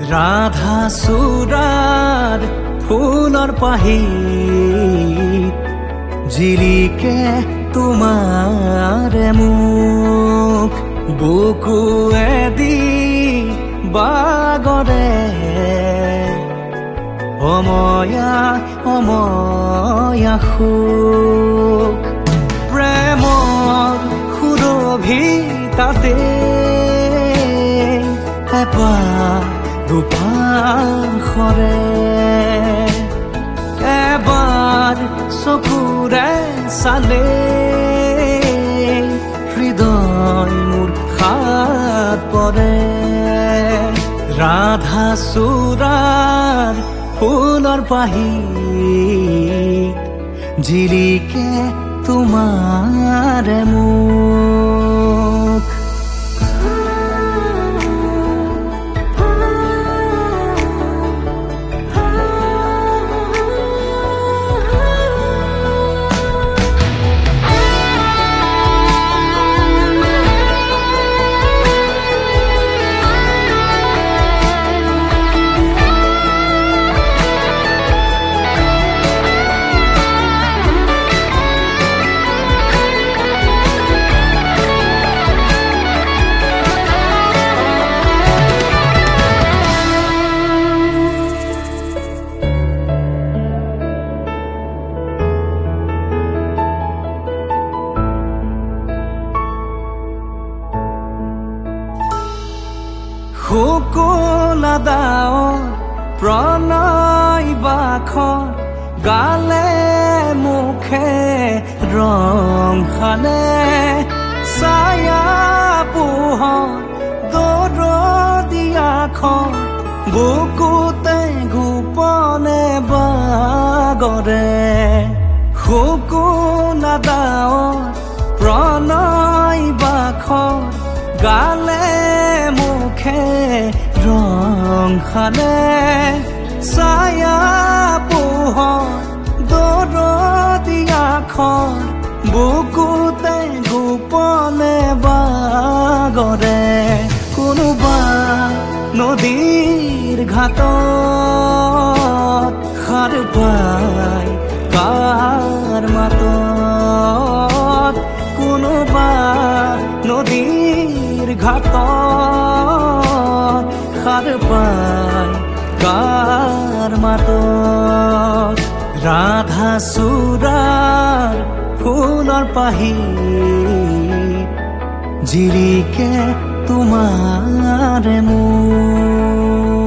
ৰাধা চূড়াৰ ফুলৰ পাহিত জিলিকে তোমাৰে মুখ বুকুৱেদি বাগৰে অময়া অময়া সুখ প্ৰেমৰ সুৰভিতাতে এবাৰ দুপাশৰে এবাৰ চকুৰে চালে হৃদয় মোৰ খাত পৰে ৰাধা চূড়াৰ ফুলৰ পাহিত জিলিকে তোমাৰে মুখ শুকুলা দাৱৰ প্ৰণয় বাখৰ গালে মুখে ৰং খালে ছায়া পোহৰ দৰদিয়াখন বুকুতে গোপনে বাগৰে শুকুলা দাৱৰ প্ৰণয় বাখৰ গালে মুখে ৰং খালে ছায়া পোহৰ দৰদিয়াখন বুকুতে গোপনে বাগৰে কোনোবা নদীৰ ঘাটত সাৰ পাই কাৰ মাতত কোনোবা নদীৰ ঘাটত সাৰ পাই কাৰ মাতত ৰাধা চূড়াৰ ফুলৰ পাহিত জিলিকে তোমাৰে মুখ